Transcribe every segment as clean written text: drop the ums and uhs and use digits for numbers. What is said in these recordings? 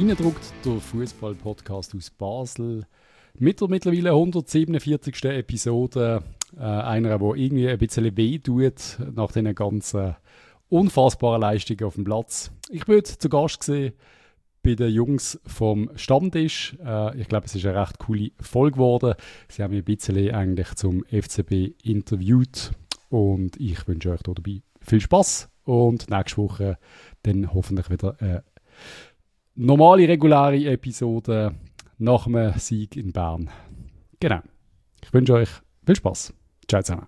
Reindruckt, der Fußball-Podcast aus Basel. Mit der mittlerweile 147. Episode. Einer, der irgendwie ein bisschen weh tut nach diesen ganzen unfassbaren Leistungen auf dem Platz. Ich bin heute zu Gast gewesen bei den Jungs vom Stammtisch. Ich glaube, es ist eine recht coole Folge geworden. Sie haben mich ein bisschen eigentlich zum FCB interviewt und ich wünsche euch dabei viel Spaß und nächste Woche dann hoffentlich wieder eine normale, reguläre Episode nach einem Sieg in Bern. Genau. Ich wünsche euch viel Spaß. Ciao zusammen.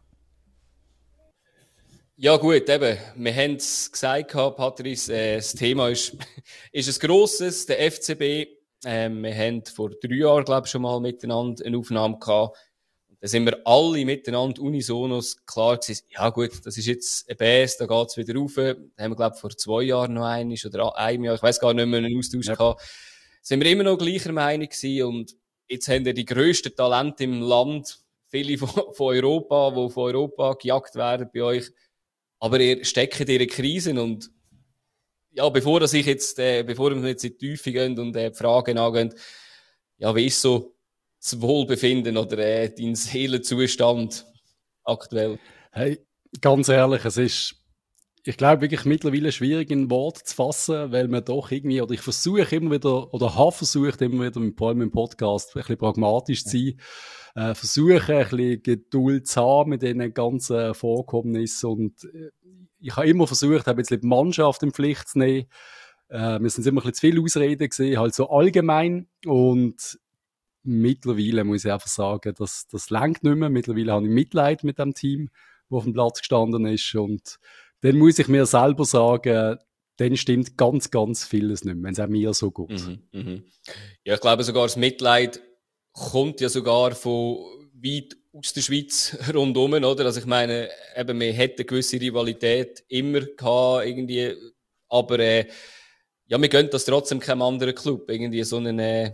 Ja gut, eben, wir haben es gesagt, Patrice, das Thema ist ein grosses, der FCB. Wir haben vor 3 Jahren, glaube ich, schon mal miteinander eine Aufnahme gehabt. Da sind wir alle miteinander unisonos klar gewesen, ja gut, das ist jetzt ein Bass, da geht's wieder rauf. Da haben wir, glaube ich, vor 2 Jahren noch einmal oder einem Jahr, ich weiss gar nicht mehr, einen Austausch gehabt. Sind wir immer noch gleicher Meinung gewesen und jetzt haben wir die grössten Talente im Land, viele von Europa, die von Europa gejagt werden bei euch. Aber ihr steckt in ihre Krisen und ja, bevor wir jetzt in die Tiefe gehen und die Fragen angehen, ja, wie ist so das Wohlbefinden oder dein Seelenzustand aktuell? Hey, ganz ehrlich, es ist, ich glaube, wirklich mittlerweile schwierig in Worte zu fassen, weil man doch irgendwie, oder ich versuche immer wieder, oder habe versucht immer wieder, vor allem im Podcast, ein bisschen pragmatisch zu sein, versuche ein bisschen Geduld zu haben mit diesen ganzen Vorkommnissen und ich habe immer versucht, ein bisschen die Mannschaft in Pflicht zu nehmen. Wir sind immer ein bisschen zu viel Ausreden gesehen, halt so allgemein und mittlerweile muss ich einfach sagen, das reicht nicht mehr. Mittlerweile habe ich Mitleid mit dem Team, das auf dem Platz gestanden ist und dann muss ich mir selber sagen, dann stimmt ganz, ganz vieles nicht mehr, wenn es auch mir so geht. Ja, ich glaube sogar das Mitleid kommt ja sogar von weit aus der Schweiz rundum, oder? Also ich meine, eben, wir hätten eine gewisse Rivalität immer gehabt, irgendwie, aber ja, wir gönnen das trotzdem keinem anderen Club, irgendwie so ein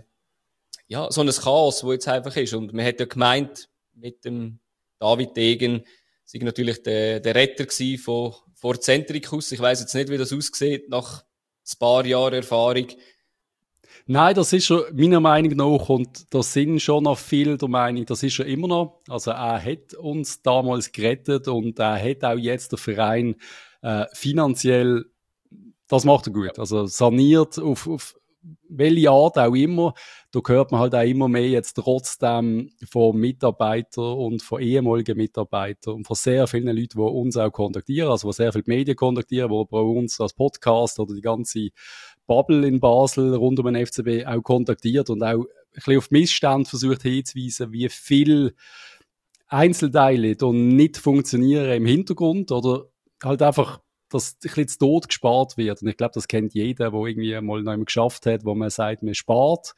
Chaos, wo jetzt einfach ist. Und man hat ja gemeint, mit dem David Degen, sei natürlich der Retter gewesen vor Centricus. Ich weiss jetzt nicht, wie das aussieht nach ein paar Jahren Erfahrung. Nein, das ist schon, meiner Meinung nach, und da sind schon noch viele der Meinung, das ist er immer noch. Also er hat uns damals gerettet und er hat auch jetzt den Verein finanziell, das macht er gut. Also saniert auf welche Art auch immer. Da hört man halt auch immer mehr jetzt trotzdem von Mitarbeitern und von ehemaligen Mitarbeitern und von sehr vielen Leuten, die uns auch kontaktieren, also die sehr viele Medien kontaktieren, die bei uns als Podcast oder die ganze Bubble in Basel rund um den FCB auch kontaktiert und auch ein bisschen auf Missstände versucht hinzuweisen, wie viel Einzelteile da nicht funktionieren im Hintergrund oder halt einfach, dass ein bisschen zu Tod gespart wird. Und ich glaube, das kennt jeder, der irgendwie mal noch einmal geschafft hat, wo man sagt, man spart.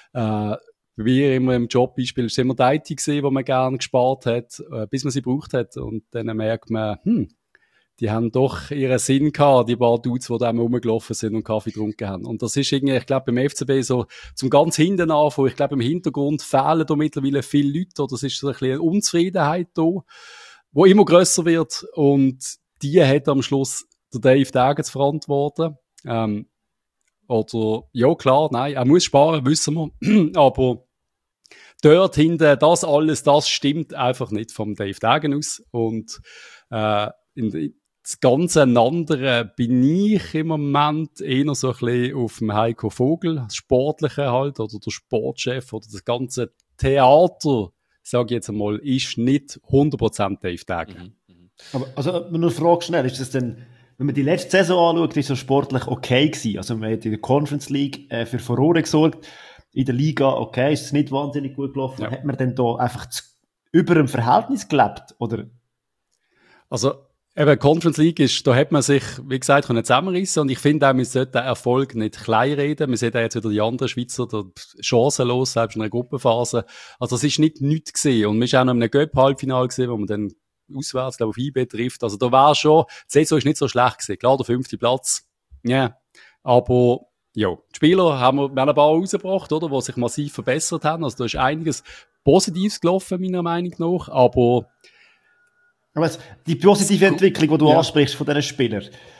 Wir immer im Jobbeispiel ist immer die IT gesehen, wo man gerne gespart hat, bis man sie gebraucht hat. Und dann merkt man, die haben doch ihren Sinn gehabt, die paar Dudes, die da rumgelaufen sind und Kaffee getrunken haben. Und das ist irgendwie, ich glaube, beim FCB so zum ganz hinten anfangen. Ich glaube, im Hintergrund fehlen da mittlerweile viele Leute, oder es ist so ein bisschen eine Unzufriedenheit da, die immer grösser wird. Und die hat am Schluss der Dave Degen zu verantworten. Oder, ja klar, nein, er muss sparen, wissen wir. Aber dort hinten, das alles, das stimmt einfach nicht vom Dave Degen aus. Und das ganze andere bin ich im Moment eher so ein bisschen auf dem Heiko Vogel, das Sportliche halt, oder der Sportchef, oder das ganze Theater, sage ich jetzt einmal, ist nicht 100% Dave Degen. Aber, also, nur eine Frage schnell, ist das denn, wenn man die letzte Saison anschaut, ist das sportlich okay gewesen? Also, man hat in der Conference League für Furore gesorgt, in der Liga, okay, ist es nicht wahnsinnig gut gelaufen. Ja. Hat man denn da einfach über dem Verhältnis gelebt, oder? Also, eben, Conference League ist, da hat man sich, wie gesagt, zusammenrissen und ich finde auch, man sollte den Erfolg nicht kleinreden. Wir sehen da jetzt wieder die anderen Schweizer, chancenlos, selbst in einer Gruppenphase. Also, das ist nicht nichts gesehen. Und wir sind auch noch in einem Göpp-Halbfinale gesehen, wo man dann auswärts, glaube ich, auf IB trifft. Also, da war schon, die Saison ist nicht so schlecht gewesen. Klar, der 5. Platz. Ja. Yeah. Aber, ja. Die Spieler wir haben ein paar rausgebracht, oder? Die sich massiv verbessert haben. Also, da ist einiges Positives gelaufen, meiner Meinung nach. Aber die positive Entwicklung, die du ansprichst von diesen Spielern,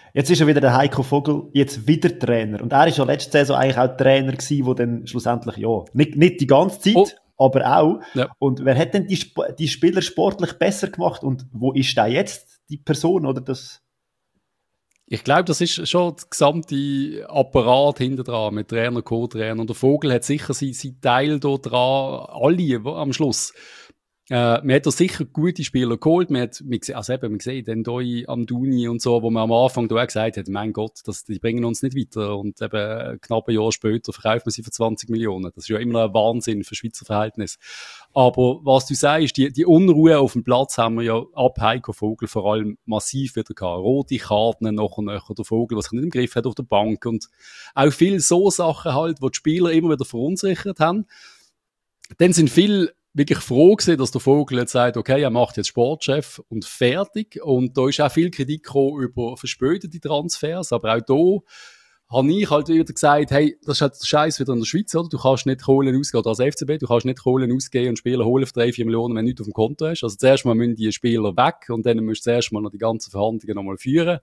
Jetzt ist ja wieder der Heiko Vogel jetzt wieder Trainer. Und er ist ja letzte Saison eigentlich auch Trainer gewesen, der dann schlussendlich, ja, nicht die ganze Zeit, aber auch. Ja. Und wer hat denn die Spieler sportlich besser gemacht? Und wo ist da jetzt die Person oder das? Ich glaube, das ist schon das gesamte Apparat hinter dran mit Trainer, Co-Trainer. Und der Vogel hat sicher seinen Teil da dran, alle am Schluss. Man hat da sicher gute Spieler geholt. Man gesehen, den Doi am Duni und so, wo man am Anfang da auch gesagt hat, mein Gott, die bringen uns nicht weiter. Und eben knapp ein Jahr später verkauft man sie für 20 Millionen. Das ist ja immer noch ein Wahnsinn für Schweizer Verhältnisse. Aber was du sagst, die Unruhe auf dem Platz haben wir ja ab Heiko Vogel vor allem massiv wieder gehabt. Rote Karten nachher. Der Vogel, was sich nicht im Griff hat auf der Bank. Und auch viel so Sachen halt, wo die Spieler immer wieder verunsichert haben. Dann sind viele wirklich froh gewesen, dass der Vogel jetzt sagt, okay, er macht jetzt Sportchef und fertig. Und da ist auch viel Kritik gekommen über verspätete Transfers. Aber auch da habe ich halt wieder gesagt, hey, das ist halt der Scheiß wieder in der Schweiz, oder? Du kannst nicht Kohlen ausgeben, oder als FCB, du kannst nicht Kohlen ausgeben und Spieler holen für 3-4 Millionen, wenn du nichts auf dem Konto hast. Also zuerst mal müssen die Spieler weg und dann musst du zuerst mal noch die ganzen Verhandlungen nochmal führen.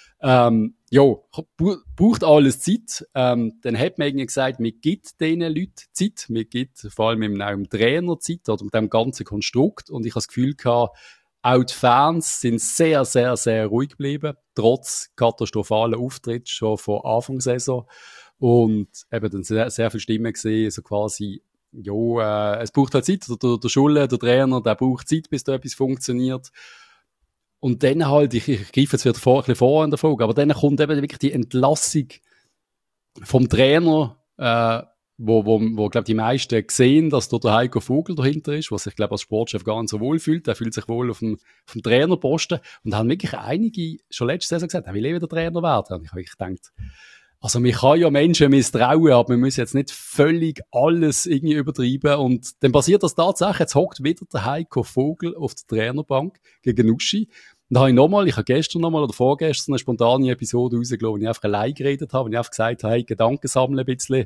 Braucht alles Zeit. Dann hat man irgendwie gesagt, man gibt diesen Leuten Zeit. Man gibt vor allem auch dem Trainer Zeit oder mit dem ganzen Konstrukt. Und ich habe das Gefühl gehabt, auch die Fans sind sehr, sehr, sehr ruhig geblieben, trotz katastrophalen Auftritt schon von Anfang der Saison. Und eben dann sehr, sehr viele Stimmen gesehen, so quasi, es braucht halt Zeit. Der Schulle, der Trainer, der braucht Zeit, bis da etwas funktioniert. Und dann halt, ich greife jetzt wieder ein bisschen vor in der Folge, aber dann kommt eben wirklich die Entlassung vom Trainer, wo glaube die meisten sehen, dass da der Heiko Vogel dahinter ist, was sich, glaube als Sportchef gar nicht so wohl fühlt. Er fühlt sich wohl auf dem Trainerposten. Und haben wirklich einige schon letzte Saison gesagt, er will wieder Trainer werden. Und ich habe wirklich gedacht, also man kann ja Menschen misstrauen, aber man muss jetzt nicht völlig alles irgendwie übertreiben. Und dann passiert das tatsächlich. Jetzt hockt wieder der Heiko Vogel auf der Trainerbank gegen Uschi. Und dann habe ich habe gestern nochmal oder vorgestern eine spontane Episode rausgelassen, wo ich einfach allein geredet habe, wo ich einfach gesagt habe, hey, Gedanken sammeln ein bisschen.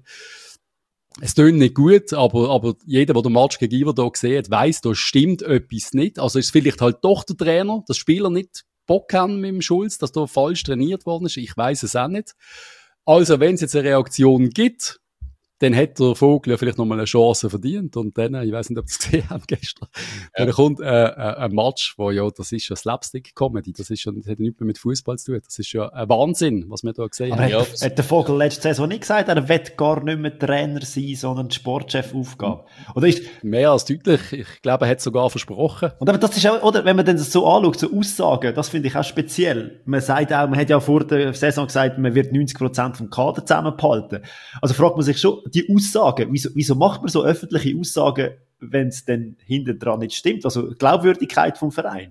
Es tönt nicht gut, aber jeder, der den Match gegen Iverdor sieht, weiss, da stimmt etwas nicht. Also ist es vielleicht halt doch der Trainer, dass Spieler nicht Bock haben mit dem Schulz, dass da falsch trainiert worden ist. Ich weiss es auch nicht. Also, wenn es jetzt eine Reaktion gibt, dann hat der Vogel ja vielleicht nochmal eine Chance verdient. Und dann, ich weiss nicht, ob ihr es gesehen habt gestern, dann kommt ein Match, wo ja, das ist ja Slapstick-Comedy, das hat nichts mehr mit Fußball zu tun. Das ist ja ein Wahnsinn, was wir da gesehen haben. Aber hat der Vogel letzte Saison nicht gesagt, er will gar nicht mehr Trainer sein, sondern Sportchef-Aufgabe? Oder ist mehr als deutlich. Ich glaube, er hat es sogar versprochen. Und aber das ist auch, oder, wenn man dann das so anschaut, so Aussagen, das finde ich auch speziell. Man sagt auch, man hat ja vor der Saison gesagt, man wird 90% vom Kader zusammenbehalten. Also fragt man sich schon, die Aussagen, wieso macht man so öffentliche Aussagen, wenn es dann hinten dran nicht stimmt? Also Glaubwürdigkeit vom Verein.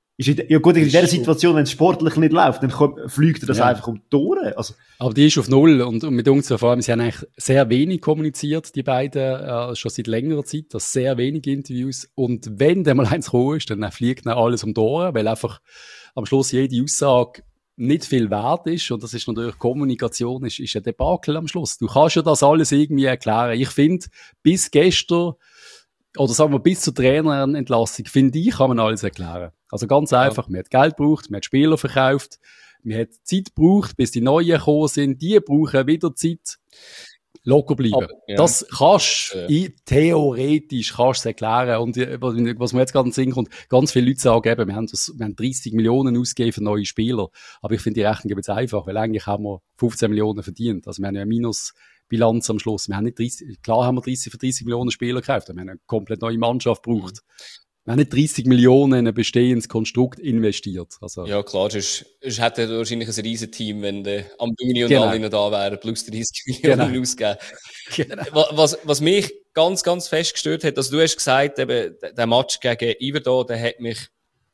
Ja gut, in dieser Situation, wenn es sportlich nicht läuft, dann fliegt das einfach um die Tore. Also. Aber die ist auf Null und mit uns vor allem, sie haben eigentlich sehr wenig kommuniziert, die beiden, schon seit längerer Zeit, das sehr wenig Interviews. Und wenn dann mal eins gekommen ist, dann fliegt dann alles um die Ohren, weil einfach am Schluss jede Aussage nicht viel wert ist. Und das ist natürlich, Kommunikation ist ein Debakel am Schluss. Du kannst ja das alles irgendwie erklären. Ich finde, bis gestern, oder sagen wir, bis zur Trainerentlassung, finde ich, kann man alles erklären. Also ganz einfach, man hat Geld gebraucht, man hat Spieler verkauft, man hat Zeit gebraucht, bis die Neuen gekommen sind, die brauchen wieder Zeit. Locker bleiben. Das kannst theoretisch kannst du erklären. Und was mir jetzt gerade in den Sinn kommt, ganz viele Leute sagen eben, wir haben 30 Millionen ausgegeben für neue Spieler. Aber ich finde, die Rechnung jetzt einfach, weil eigentlich haben wir 15 Millionen verdient. Also wir haben ja eine Minusbilanz am Schluss. Wir haben nicht 30, klar haben wir für 30 Millionen Spieler gekauft. Wir haben eine komplett neue Mannschaft gebraucht. Wir haben nicht 30 Millionen in ein bestehendes Konstrukt investiert. Also. Ja, klar, es hätte wahrscheinlich ein riesen Team, wenn der Amduni und alle noch da wären, plus 30 Millionen ausgeben. Genau. Was mich ganz, ganz fest gestört hat, also du hast gesagt, eben, der Match gegen Iverdor, der hat mich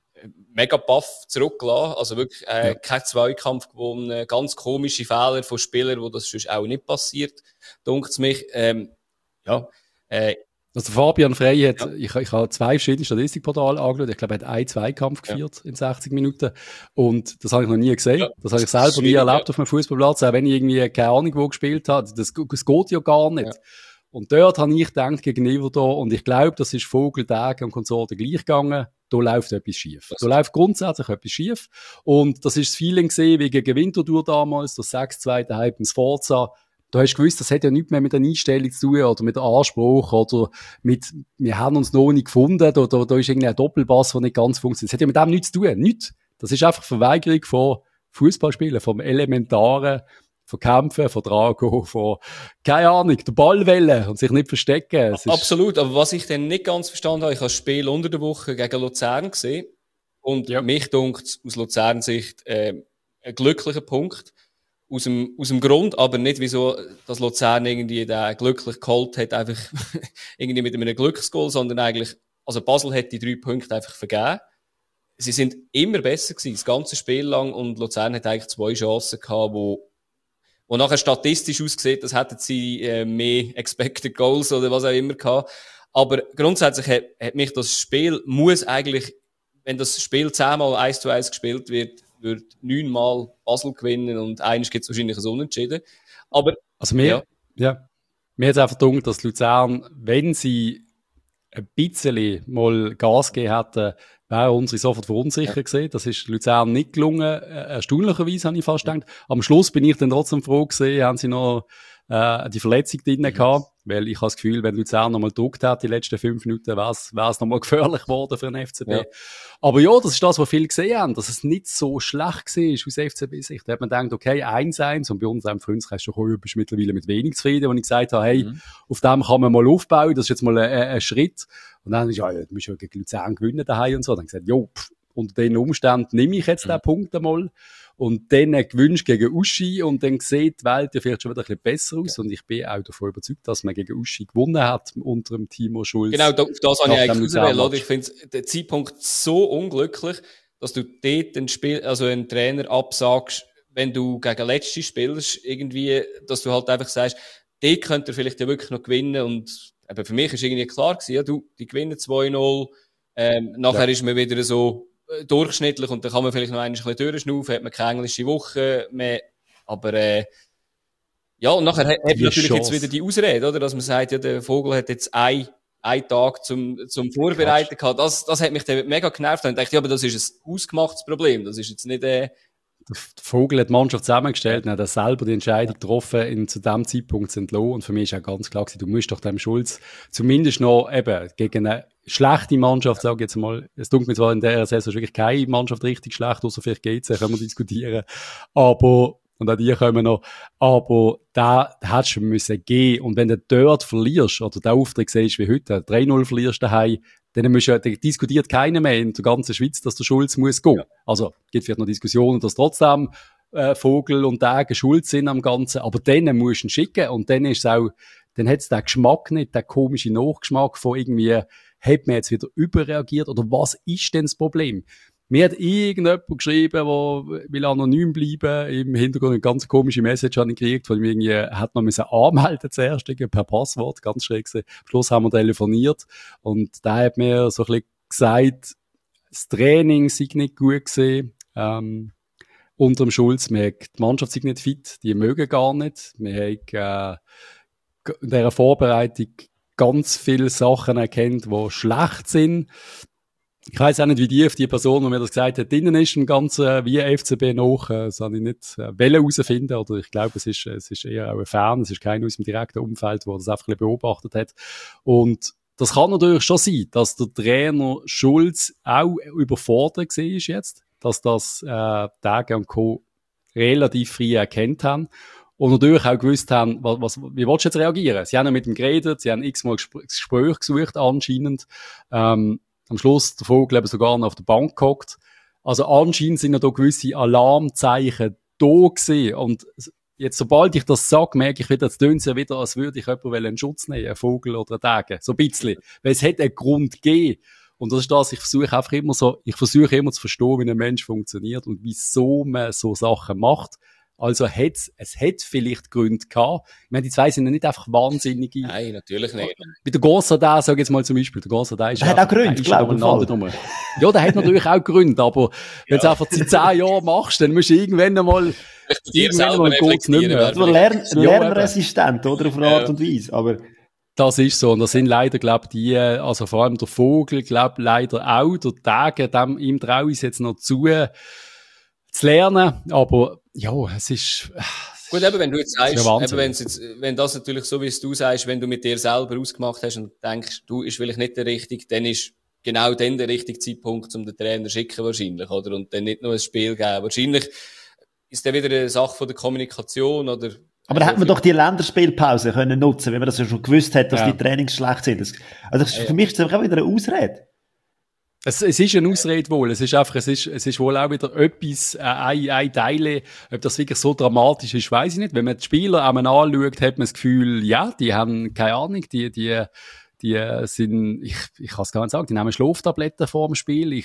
mega baff zurückgelassen. Also wirklich, kein Zweikampf gewonnen, ganz komische Fehler von Spielern, wo das sonst auch nicht passiert, dunkt's mich. Also Fabian Frey hat, ich habe 2 verschiedene Statistikportale angeschaut. Ich glaube, er hat einen Zweikampf geführt in 60 Minuten. Und das habe ich noch nie gesehen. Ja, das habe ich selber nie erlebt auf einem Fußballplatz. Auch wenn ich irgendwie keine Ahnung wo gespielt habe. Das geht ja gar nicht. Ja. Und dort habe ich gedacht, gegen Iverdor, und ich glaube, das ist Vogel, Degen und Konsorten gleich gegangen. da läuft etwas schief. Da läuft grundsätzlich etwas schief. Und das ist das Feeling gesehen, wie gegen Winterthur damals, das 6-2 daheim im Sforza. Da hast du gewusst, das hat ja nichts mehr mit der Einstellung zu tun oder mit dem Anspruch oder mit, wir haben uns noch nicht gefunden, da ist irgendwie ein Doppelpass, der nicht ganz funktioniert. Das hat ja mit dem nichts zu tun. Nichts. Das ist einfach Verweigerung von Fußballspielen, vom Elementaren, von Kämpfen, von Drago, von, keine Ahnung, der Ball wählen und sich nicht verstecken. Absolut. Aber was ich dann nicht ganz verstanden habe, ich habe das Spiel unter der Woche gegen Luzern gesehen und mich dunkt aus Luzern-Sicht ein glücklicher Punkt. Aus dem Grund, aber nicht wieso, dass Luzern irgendwie den glücklich geholt hat, einfach irgendwie mit einem Glücksgoal, sondern eigentlich, also Basel hat die 3 Punkte einfach vergeben. Sie sind immer besser gewesen, das ganze Spiel lang, und Luzern hat eigentlich 2 Chancen gehabt, wo nachher statistisch aussieht, das hätten sie mehr Expected Goals oder was auch immer gehabt. Aber grundsätzlich hat mich das Spiel, muss eigentlich, wenn das Spiel 10-mal 1:1 gespielt wird 9-mal Basel gewinnen und eines gibt es wahrscheinlich ein Unentschieden. Aber, also mir hat es einfach gedacht, dass Luzern, wenn sie ein bisschen mal Gas gegeben hätten, wäre unsere sofort verunsichert gewesen. Das ist Luzern nicht gelungen. Erstaunlicherweise habe ich fast gedacht. Am Schluss bin ich dann trotzdem froh gewesen, haben sie noch die Verletzung drin gehabt. Weil ich habe das Gefühl, wenn Luzern noch mal gedruckt hat, die letzten 5 Minuten, wäre es noch mal gefährlich geworden für den FCB. Ja. Aber ja, das ist das, was viele gesehen haben, dass es nicht so schlecht war aus FCB-Sicht. Da hat man gedacht, okay, 1-1, und bei uns am Freundeskreis schon bist mittlerweile mit wenig zufrieden, wo ich gesagt habe, hey, auf dem kann man mal aufbauen, das ist jetzt mal ein Schritt. Und dann ist du musst ja gegen Luzern gewinnen daheim und so. Dann gesagt, unter den Umständen nehme ich jetzt den Punkt einmal. Und dann gewünscht gegen Uschi, und dann sieht die Welt ja vielleicht schon wieder ein bisschen besser aus. Und ich bin auch davon überzeugt, dass man gegen Uschi gewonnen hat unter dem Timo Schulz. Genau, auf das habe ich eigentlich ausgewählt. Ich finde den Zeitpunkt so unglücklich, dass du dort einen Trainer absagst, wenn du gegen Letzte spielst, irgendwie, dass du halt einfach sagst, dort könnt ihr vielleicht ja wirklich noch gewinnen. Und eben für mich ist irgendwie klar gewesen, ja, die gewinnen 2-0. Nachher ist man wieder so durchschnittlich, und dann kann man vielleicht noch ein bisschen durchschnaufen, hat man keine englische Woche mehr, aber und nachher hat man natürlich jetzt wieder die Ausrede, oder, dass man sagt, ja, der Vogel hat jetzt einen Tag zum Vorbereiten gehabt. Das hat mich dann mega genervt, und ich dachte, ja, aber das ist ein ausgemachtes Problem, das ist jetzt nicht Der Vogel hat die Mannschaft zusammengestellt und hat selber die Entscheidung getroffen, ihn zu dem Zeitpunkt zu entlassen. Und für mich ist auch ganz klar gewesen, du musst doch dem Schulz zumindest noch eben gegen eine schlechte Mannschaft, sage ich jetzt mal, es tut mir zwar in der Saison wirklich keine Mannschaft richtig schlecht, außer vielleicht GC, können wir diskutieren, aber, und auch die kommen noch, aber da hättest du müssen gehen. Und wenn du dort verlierst, oder den Auftritt siehst wie heute, 3-0 verlierst daheim, dann diskutiert keiner mehr in der ganzen Schweiz, dass der Schulz muss gehen. Ja. Also, gibt vielleicht noch Diskussionen, dass trotzdem Vogel und Tage schuld sind am Ganzen, aber dann musst du ihn schicken, und dann ist es auch, dann hat es den Geschmack nicht, den komischen Nachgeschmack von irgendwie, hat man jetzt wieder überreagiert, oder was ist denn das Problem? Mir hat irgendjemand geschrieben, der will anonym bleiben, im Hintergrund eine ganz komische Message habe ich gekriegt, weil ich irgendwie hat man müssen anmelden zuerst, per Passwort, ganz schräg gewesen. Am Schluss haben wir telefoniert, und da hat mir so ein bisschen gesagt, das Training sei nicht gut gewesen, unter dem Schulz, die Mannschaft sei nicht fit, die mögen gar nicht, wir haben in dieser Vorbereitung ganz viele Sachen erkannt, die schlecht sind. Ich weiss auch nicht, wie die Person, die mir das gesagt hat, drinnen ist im Ganzen, wie FCB noch, das habe ich nicht herausfinden, oder ich glaube, es ist eher auch ein Fan, es ist keiner aus dem direkten Umfeld, der das einfach ein bisschen beobachtet hat. Und das kann natürlich schon sein, dass der Trainer Schulz auch überfordert war jetzt, dass das Tage und Co. relativ früh erkannt haben. Und natürlich auch gewusst haben, wie willst du jetzt reagieren? Sie haben ja mit ihm geredet, sie haben x-mal Gespräche gesucht anscheinend. Am Schluss der Vogel eben sogar noch auf der Bank gehockt. Also anscheinend sind ja da gewisse Alarmzeichen da gewesen. Und jetzt, sobald ich das sage, merke ich wieder, jetzt tönt es ja wieder, als würde ich jemanden in Schutz nehmen, einen Vogel oder einen Tage. So ein bisschen. Weil es hat einen Grund gegeben. Und das ist das, ich versuche immer zu verstehen, wie ein Mensch funktioniert und wieso man so Sachen macht. Also es hat vielleicht Gründe gehabt. Ich meine, die zwei sind ja nicht einfach wahnsinnige. Nein, natürlich nicht. Bei der Gonzadin, sag ich jetzt mal zum Beispiel, der Gonzadin ist der hat auch Gründe, glaube ich. Ja, der hat natürlich auch Gründe, aber wenn du es einfach seit 10 Jahren machst, dann musst du irgendwann einmal geht's nicht mehr. Du lernresistent, oder, auf eine Art und Weise, aber Das ist so. Und das sind leider, glaube ich, also vor allem der Vogel, glaube leider auch, der Tage, ihm traue ich es jetzt noch zu lernen. Aber, ja, es ist, gut, eben, wenn du jetzt sagst, eben, wenn das natürlich so, wie du sagst, wenn du mit dir selber ausgemacht hast und denkst, du ist vielleicht nicht der richtige, dann ist genau dann der richtige Zeitpunkt, um den Trainer zu schicken, wahrscheinlich, oder? Und dann nicht nur ein Spiel geben. Wahrscheinlich ist dann wieder eine Sache von der Kommunikation, oder? Aber da hätte man doch die Länderspielpause können nutzen, wenn man das ja schon gewusst hat, dass die Trainings schlecht sind. Für mich ist das auch wieder eine Ausrede. Es ist eine Ausrede wohl. Es ist wohl auch wieder etwas, ein Teil, ob das wirklich so dramatisch ist, weiss ich nicht. Wenn man die Spieler einmal anschaut, hat man das Gefühl, ja, die haben keine Ahnung, die sind, ich kann es gar nicht sagen, die nehmen Schlaftabletten vor dem Spiel.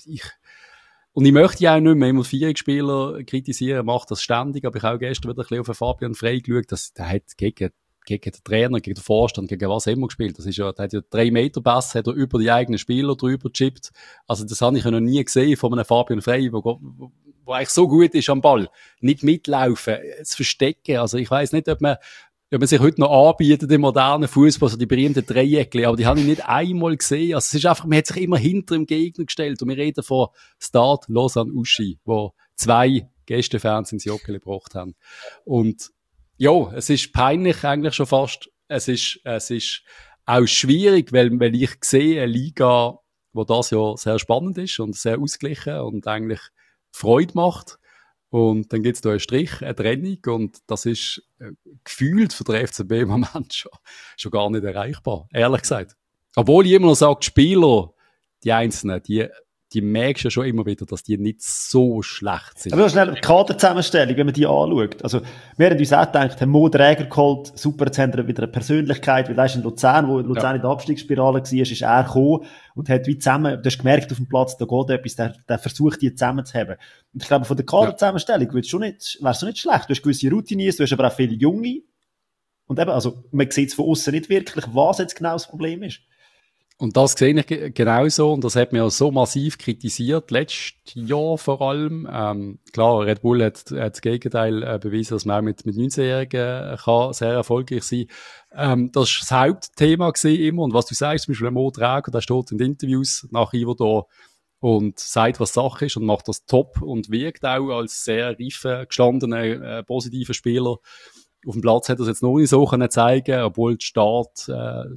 Und ich möchte ja auch nicht mehr immer Vierungsspieler kritisieren, macht das ständig, aber ich habe auch gestern wieder ein bisschen auf den Fabian Frey geschaut, der hat gegen den Trainer, gegen den Vorstand, gegen was immer gespielt. Das ist ja, der hat ja 3 Meter Pass, hat er über die eigenen Spieler drüber gechippt. Also das habe ich ja noch nie gesehen von einem Fabian Frey, wo eigentlich so gut ist am Ball. Nicht mitlaufen, das Verstecken. Also ich weiss nicht, ob man sich heute noch anbietet im modernen Fußball, so die berühmten Dreieckli, aber die habe ich nicht einmal gesehen. Also es ist einfach, man hat sich immer hinter dem Gegner gestellt und wir reden von Stade Lausanne Uschi, wo 2 Gästefans ins Joggeli gebracht haben. Und ja, es ist peinlich eigentlich schon fast. Es ist auch schwierig, weil ich sehe eine Liga, wo das ja sehr spannend ist und sehr ausgeglichen und eigentlich Freude macht. Und dann gibt's da einen Strich, eine Trennung, und das ist gefühlt für den FCB im Moment schon gar nicht erreichbar, ehrlich gesagt. Obwohl ich immer noch sage, die Spieler, die Einzelnen, die merkst ja schon immer wieder, dass die nicht so schlecht sind. Aber noch schnell, die Kaderzusammenstellung, wenn man die anschaut. Also, wir haben uns auch gedacht, haben Mo Dräger geholt, super, jetzt haben wir wieder eine Persönlichkeit, weil er ist in Luzern, wo Luzern in der Abstiegsspirale war, ist er gekommen und hat wie zusammen, du hast gemerkt auf dem Platz, da geht etwas, der versucht, die zusammenzuheben. Und ich glaube, von der Kaderzusammenstellung wär's schon nicht schlecht. Du hast gewisse Routiniers, du hast aber auch viele Junge. Und eben, also, man sieht es von außen nicht wirklich, was jetzt genau das Problem ist. Und das sehe ich genauso, und das hat mir auch so massiv kritisiert, letztes Jahr vor allem. Klar, Red Bull hat das Gegenteil bewiesen, dass man auch mit 19-Jährigen kann sehr erfolgreich sein. Das ist das Hauptthema gewesen immer, und was du sagst, zum Beispiel Mo Dräger, der steht in den Interviews nach Iverdor und sagt, was Sache ist, und macht das top und wirkt auch als sehr reifer, gestandener, positiver Spieler. Auf dem Platz hat er es jetzt noch nicht so können zeigen, obwohl der Start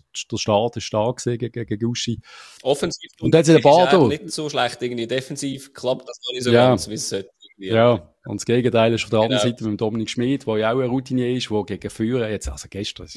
ist stark gewesen gegen Uschi. Offensiv und jetzt in der nicht so schlecht, irgendwie defensiv klappt das noch nicht so ganz, wie es sollte. Ja, und das Gegenteil ist auf der anderen Seite mit dem Dominik Schmid, der ja auch ein Routinier ist, der gegen Führer jetzt, also gestern,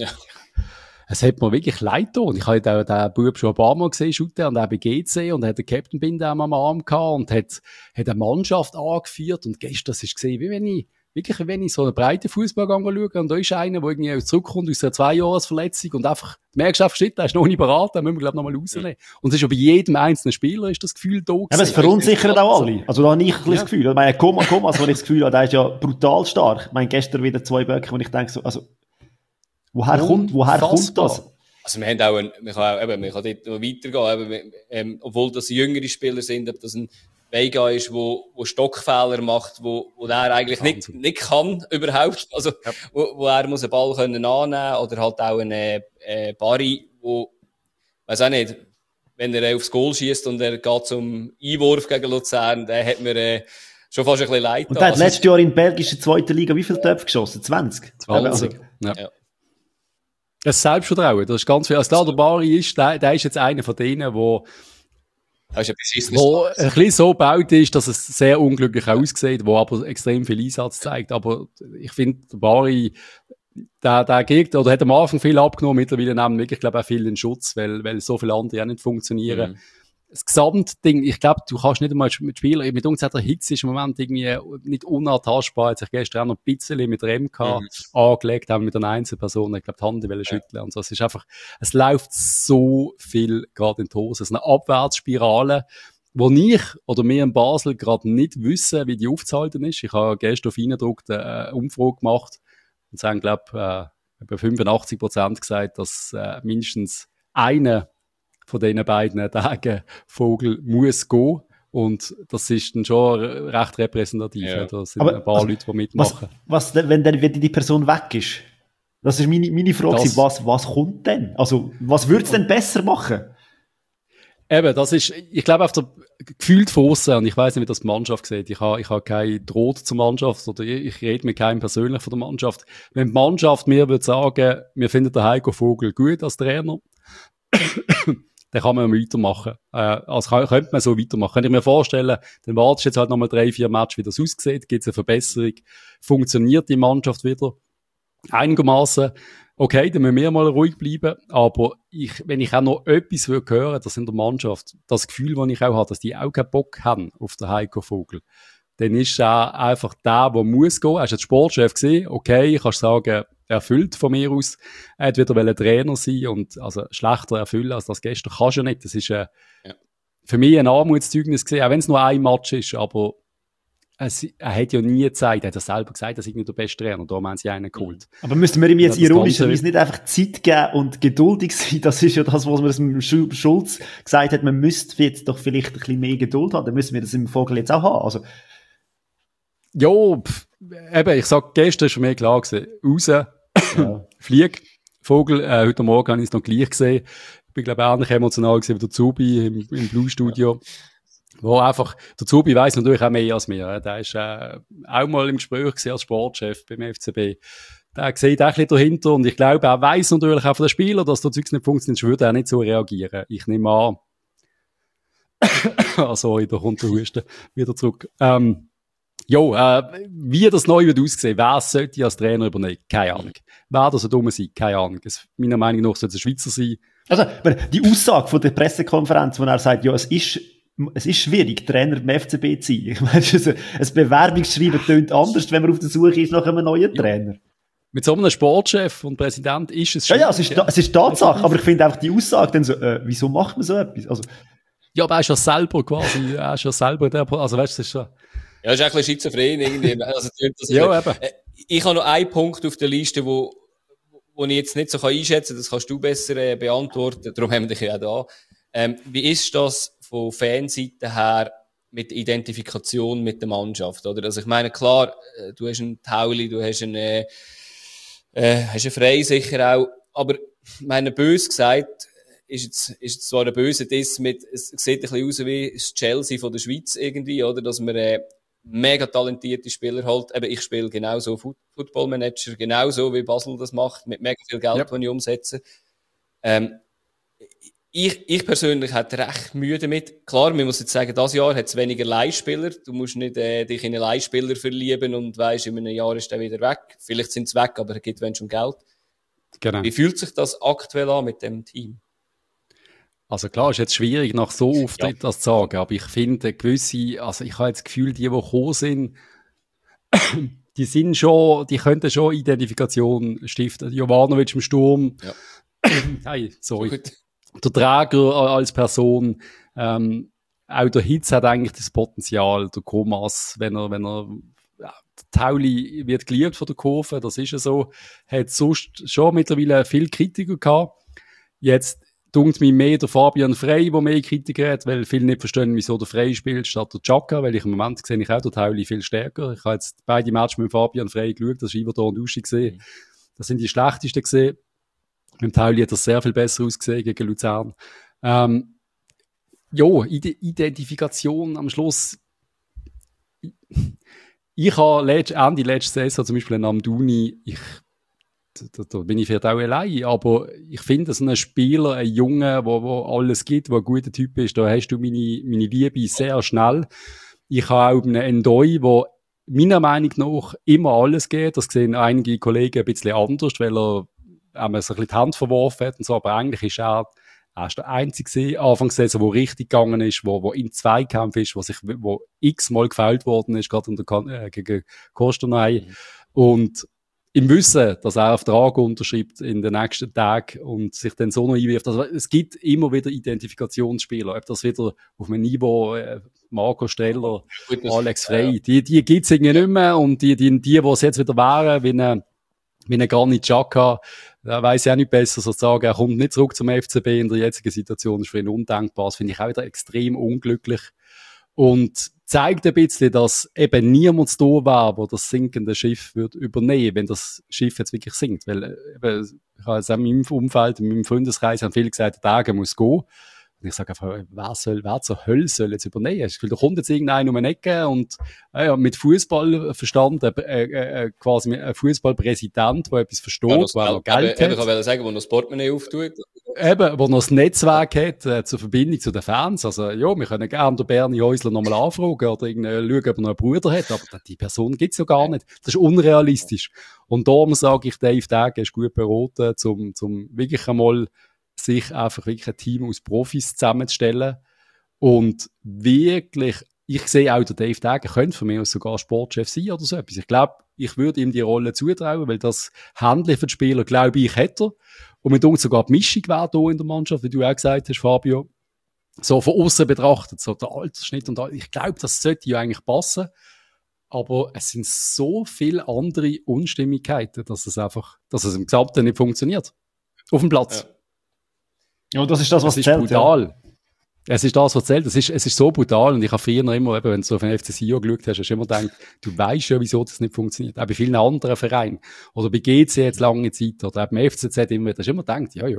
es hat mir wirklich leid getan. Ich habe den Bub schon ein paar Mal gesehen, shooten, und auch bei GC, und er hat den Captain-Binde am Arm gehabt und hat eine Mannschaft angeführt, und gestern ist es gesehen, wie wenn ich so einen breiten Fußball schaue, und da ist einer, der irgendwie zurückkommt aus einer 2-Jahres-Verletzung und einfach, merkst einfach, shit, der ist noch nicht beraten, den müssen wir, glaube ich, nochmal rausnehmen. Und es ist ja bei jedem einzelnen Spieler ist das Gefühl da gewesen. Aber es verunsichert auch alle. Also da habe ich ein bisschen das Gefühl. Ich meine, Thomas, wo ich das Gefühl habe, der ist ja brutal stark. Ich meine, gestern wieder 2 Böcke, und ich denke so, also, woher kommt das? Also wir haben auch man kann dort noch weitergehen, obwohl das jüngere Spieler sind, ob das ein Vega ist, wo Stockfehler macht, wo der eigentlich nicht kann überhaupt, also wo er muss einen Ball können annehmen, oder halt auch einen Barry, wo, weiß auch nicht, wenn er aufs Goal schießt und er geht zum Einwurf gegen Luzern, der hat mir schon fast ein bisschen leid. Und der hat letztes Jahr in der belgischen 2. Liga wie viele Töpfe geschossen? 20? 20. Ja. Das Selbstvertrauen, das ist ganz viel. Also klar, der Barry der ist jetzt einer von denen, wo ein bisschen so gebaut ist, dass es sehr unglücklich aussieht, wo aber extrem viel Einsatz zeigt. Aber ich finde, der Barry, der Gegner, oder hat am Anfang viel abgenommen, mittlerweile nehmen wirklich, glaube ich, auch viel in Schutz, weil so viele andere auch nicht funktionieren. Das Gesamtding, ich glaube, du kannst nicht einmal mit Spielern, mit uns hat der Hitze ist im Moment irgendwie nicht unantastbar, hat sich gestern auch noch ein bisschen mit Remka angelegt, auch mit einer Einzelperson, ich glaube, die Hand schütteln und so. Es ist einfach, es läuft so viel gerade in die Hose. Es ist eine Abwärtsspirale, wo ich oder wir in Basel gerade nicht wissen, wie die aufzuhalten ist. Ich habe gestern auf Eindruck eine Umfrage gemacht und sie haben, glaube ich, über 85% gesagt, dass mindestens einer von diesen beiden Tagen Vogel muss gehen. Und das ist dann schon recht repräsentativ. Ja. Da sind ein paar Leute, die mitmachen. Was wenn die Person weg ist? Das ist meine Frage, was kommt denn? Also, was würde es denn besser machen? Eben, das ist, ich glaube, auf der gefühlt von aussen, und ich weiss nicht, wie das die Mannschaft sieht. Ich habe keinen Draht zur Mannschaft, oder ich rede mit keinem persönlich von der Mannschaft. Wenn die Mannschaft mir würde sagen, wir finden den Heiko Vogel gut als Trainer, dann kann man weitermachen. Also könnte man so weitermachen. Könnte ich mir vorstellen, dann wartest du jetzt halt nochmal 3-4 Matches, wie das aussieht, gibt es eine Verbesserung, funktioniert die Mannschaft wieder einigermaßen. Okay, dann müssen wir mal ruhig bleiben, aber wenn ich auch noch etwas hören würde, das in der Mannschaft, das Gefühl, das ich auch habe, dass die auch keinen Bock haben auf den Heiko Vogel, dann ist er einfach der muss gehen. Er ist jetzt Sportchef gewesen, okay, ich kann sagen, erfüllt von mir aus. Er hat wieder Trainer sein und also schlechter erfüllen als das gestern kannst du nicht. Das ist für mich ein Armutszeugnis gewesen, auch wenn es nur ein Match ist, aber er hat ja nie gezeigt, er hat ja selber gesagt, er sei nicht der beste Trainer, da haben sie einen geholt. Aber müssten wir ihm jetzt ironischerweise nicht einfach Zeit geben und geduldig sein? Das ist ja das, was man Schulz gesagt hat, man müsste jetzt doch vielleicht ein bisschen mehr Geduld haben, dann müssen wir das im Vogel jetzt auch haben. Also. Jo, eben, ich sag, gestern ist für mich klar gewesen, raus, flieg, Vogel, heute Morgen habe ich es noch gleich gesehen, ich bin, glaube ich, ähnlich emotional gewesen wie der Zubi im Blue-Studio. Wo einfach, der Zubi weiss natürlich auch mehr als mir. Der ist auch mal im Gespräch gewesen als Sportchef beim FCB. Der sieht auch ein bisschen dahinter und ich glaube, er weiss natürlich auch von den Spielern, dass der Zeugs nicht funktioniert, sonst würde er nicht so reagieren. Ich nehme an. Sorry, da kommt der Husten wieder zurück. Wie das neu wird aussehen, wer sollte als Trainer übernehmen? Keine Ahnung. Wer das so dumm sein? Keine Ahnung. Meiner Meinung nach sollte es ein Schweizer sein. Also, die Aussage von der Pressekonferenz, wo er sagt, ja, es ist schwierig, Trainer beim FCB zu sein. Ich meine, ein Bewerbungsschreiben tönt anders, wenn man auf der Suche ist nach einem neuen Trainer. Mit so einem Sportchef und Präsident ist es schwierig. Ja, es ist Tatsache, aber ich finde einfach die Aussage dann so, wieso macht man so etwas? Also, ja, aber er ist ja selber quasi, also weißt du, das ist so. Ja, ist ein bisschen schizophren irgendwie. Also, ja, eben. Ich habe noch einen Punkt auf der Liste, wo ich jetzt nicht so einschätzen kann, das kannst du besser beantworten, darum haben wir dich ja auch da. Wie ist das von Fanseite her mit Identifikation mit der Mannschaft, oder? Also ich meine, klar, du hast einen Tauli, du hast einen Frey sicher auch, aber meine bös gesagt, ist jetzt zwar ein böser Diss mit, es sieht ein bisschen aus wie das Chelsea von der Schweiz irgendwie, oder? Dass man mega talentierte Spieler halt, eben ich spiele genauso Football Manager, genauso wie Basel das macht, mit mega viel Geld, das ich umsetze. Ich persönlich hätte recht Mühe damit. Klar, man muss jetzt sagen, dieses Jahr hat es weniger Leihspieler. Du musst nicht dich in einen Leihspieler verlieben und weisst, in einem Jahr ist der wieder weg. Vielleicht sind sie weg, aber er gibt wenn schon Geld. Genau. Wie fühlt sich das aktuell an mit dem Team? Also klar, ist jetzt schwierig, nach so Auftritt das zu sagen, aber ich finde gewisse, also ich habe jetzt das Gefühl, die gekommen sind, die könnten schon Identifikation stiften. Jovanovic im Sturm. Ja. Hey, sorry. So der Träger als Person, auch der Hitz hat eigentlich das Potenzial, der Komas, wenn er, der Tauli wird geliebt von der Kurve, das ist ja so, hat sonst schon mittlerweile viel Kritiker gehabt. Jetzt dunkt mich mehr der Fabian Frey, der mehr Kritiker hat, weil viele nicht verstehen, wieso der Frey spielt statt der Chaka, weil im Moment sehe ich auch der Tauli viel stärker. Ich habe jetzt beide Matches mit Fabian Frey geschaut, das ist Iverdor und Uschi gesehen. Das sind die schlechtesten gesehen. Mit dem Tauli hat das sehr viel besser ausgesehen gegen Luzern. Identifikation am Schluss. Ich habe Ende letzte Saison zum Beispiel einen Amdouni, da bin ich vielleicht auch allein, aber ich finde, so ein Spieler, ein Junge, wo alles gibt, wo ein guter Typ ist, da hast du meine Liebe sehr schnell. Ich habe auch einen Endoi, der meiner Meinung nach immer alles geht. Das sehen einige Kollegen ein bisschen anders, weil er so ein bisschen die Hand verworfen hat und so, aber eigentlich ist er der einzige Anfangssaison, der richtig gegangen ist, wo in Zweikampf ist, wo x-mal gefoult worden ist, gerade gegen Kostanay. Und im Wissen, dass er einen Vertrag unterschreibt in den nächsten Tagen und sich dann so noch einwirft. Also, es gibt immer wieder Identifikationsspieler. Ob das wieder auf einem Niveau, Marco Streller, Alex Frey, die gibt's irgendwie nicht mehr. Und die es jetzt wieder wären, wie ein Granit Xhaka, da weiss ich auch nicht besser, als zu sagen, er kommt nicht zurück zum FCB in der jetzigen Situation, ist für ihn undenkbar. Das finde ich auch wieder extrem unglücklich. Und zeigt ein bisschen, dass eben niemand da war, der das sinkende Schiff wird übernehmen, wenn das Schiff jetzt wirklich sinkt. Weil, eben, ich habe jetzt auch in meinem Umfeld, in meinem Freundeskreis, haben viele gesagt, der Tage muss gehen. Und ich sage einfach, wer zur Hölle soll jetzt übernehmen? Ich will, da kommt jetzt irgendeiner um eine Ecke und mit Fußballverstand, quasi ein Fußballpräsident, der etwas versteht, der noch Geld hat. Ich wollte sagen, der noch das Portemonnaie auftut. Eben, wo noch das Netzwerk hat, zur Verbindung zu den Fans. Also, ja, wir können gerne den Bernie Häusler nochmal anfragen oder schauen, ob er noch einen Bruder hat, aber die Person gibt's ja gar nicht. Das ist unrealistisch. Und darum sage ich, Dave Degen ist gut beraten, zum wirklich einmal sich einfach wirklich ein Team aus Profis zusammenzustellen. Und wirklich, ich sehe auch, der Dave Degen könnte von mir aus sogar Sportchef sein oder so etwas. Ich glaube, ich würde ihm die Rolle zutrauen, weil das Handling für die Spieler, glaube ich, hat er. Und mit uns sogar die Mischung wäre da in der Mannschaft, wie du auch gesagt hast, Fabio. So von außen betrachtet, so der Altersschnitt und all. Ich glaube, das sollte ja eigentlich passen. Aber es sind so viele andere Unstimmigkeiten, dass es im Gesamten nicht funktioniert. Auf dem Platz. Ja, das ist das, was zählt. Es ist brutal. Ja. Es ist das, was zählt. Es ist so brutal. Und ich habe früher immer, eben, wenn du auf den FC Sion geschaut hast, hast du immer gedacht, du weißt ja, wieso das nicht funktioniert. Auch bei vielen anderen Vereinen. Oder bei GC jetzt lange Zeit. Oder auch beim FCZ immer. Da hast du immer gedacht, ja,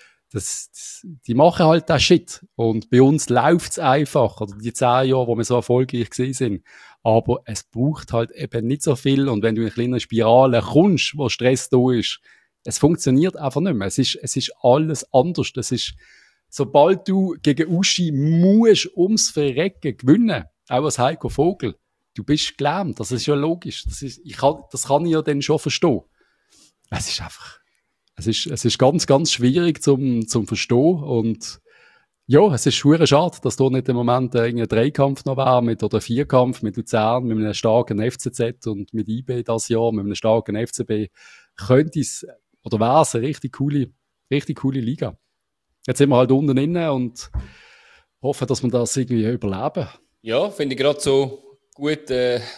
die machen halt das Shit. Und bei uns läuft's einfach. Oder die 10 Jahre, wo wir so erfolgreich gewesen sind. Aber es braucht halt eben nicht so viel. Und wenn du in eine kleine Spirale kommst, wo Stress da ist, es funktioniert einfach nicht mehr. Es ist alles anders. Es ist, sobald du gegen Uschi musst ums Verrecken gewinnen, auch als Heiko Vogel, du bist gelähmt. Das ist ja logisch. Das kann ich ja dann schon verstehen. Es ist einfach, es ist ganz, ganz schwierig zum Verstehen. Und ja, es ist schwer schade, dass da nicht im Moment irgendein Dreikampf noch war, oder Vierkampf mit Luzern, mit einem starken FCZ und mit IB das Jahr, mit einem starken FCB, könnte es, oder wäre es eine richtig coole Liga. Jetzt sind wir halt unten inne und hoffen, dass wir das irgendwie überleben. Ja, finde ich gerade so gut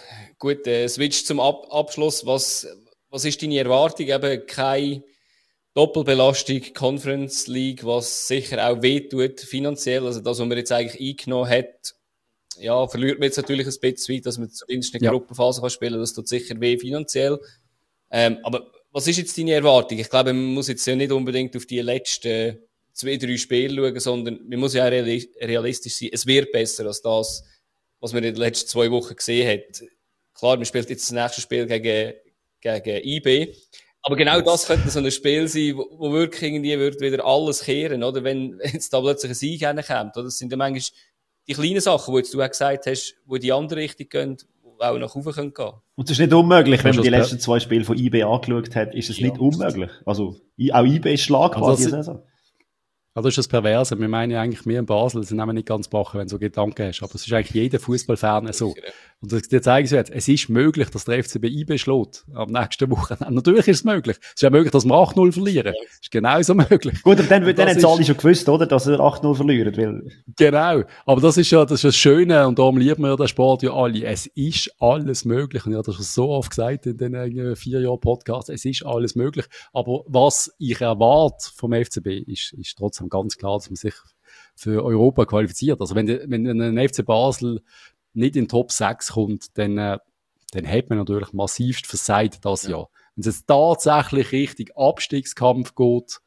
Switch zum Abschluss. Was ist deine Erwartung? Eben keine Doppelbelastung, Conference League, was sicher auch wehtut finanziell. Also das, was man jetzt eigentlich eingenommen hat, ja, verliert man jetzt natürlich ein bisschen, dass man zumindest eine Gruppenphase kann spielen kann. Das tut sicher weh finanziell. Aber was ist jetzt deine Erwartung? Ich glaube, man muss jetzt ja nicht unbedingt auf die letzten 2-3 Spiele schauen, sondern man muss ja auch realistisch sein. Es wird besser als das, was man in den letzten 2 Wochen gesehen hat. Klar, man spielt jetzt das nächste Spiel gegen IB. Aber genau das könnte so ein Spiel sein, wo wirklich irgendwie wird wieder alles kehren, oder? Wenn jetzt da plötzlich ein Sieg hinkommt, oder? Das sind ja manchmal die kleinen Sachen, die jetzt du auch gesagt hast, die in die andere Richtung gehen, die auch nach oben gehen können. Und es ist nicht unmöglich, wenn man die letzten 2 Spiele von IB angeschaut hat, ist es nicht unmöglich. Also, auch IB ist schlagbar diese Saison. Also ist das Perverse. Wir meinen ja eigentlich, wir in Basel sind nicht ganz bachen, wenn du so Gedanken hast. Aber es ist eigentlich jeder Fußballfan so. Und dir zeigen sie jetzt, es ist möglich, dass der FCB IB schlägt am nächsten Wochenende. Natürlich ist es möglich. Es ist ja möglich, dass wir 8-0 verlieren. Das ist genauso möglich. Gut, aber dann haben alle schon gewusst, oder? Dass wir 8-0 verlieren. Weil... Genau. Aber das ist das Schöne. Und darum lieben wir den Sport ja alle. Es ist alles möglich. Und ich habe das schon so oft gesagt in den 4 Jahren Podcast. Es ist alles möglich. Aber was ich erwarte vom FCB ist trotzdem ganz klar, dass man sich für Europa qualifiziert. Also wenn ein FC Basel nicht in den Top 6 kommt, dann hat man natürlich massivst versagt das Jahr. Wenn es jetzt tatsächlich richtig Abstiegskampf geht,